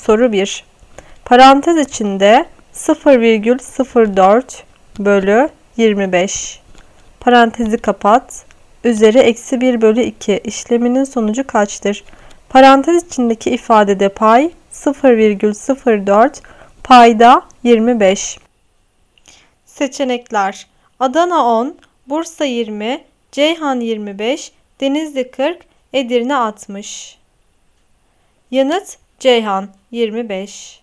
Soru 1. Parantez içinde 0,04 bölü 25. Parantezi kapat. Üzeri eksi 1 bölü 2 işleminin sonucu kaçtır? Parantez içindeki ifadede pay 0,04, payda 25. Seçenekler: Adana 10, Bursa 20, Ceyhan 25, Denizli 40, Edirne 60. Yanıt: Ceyhan 25.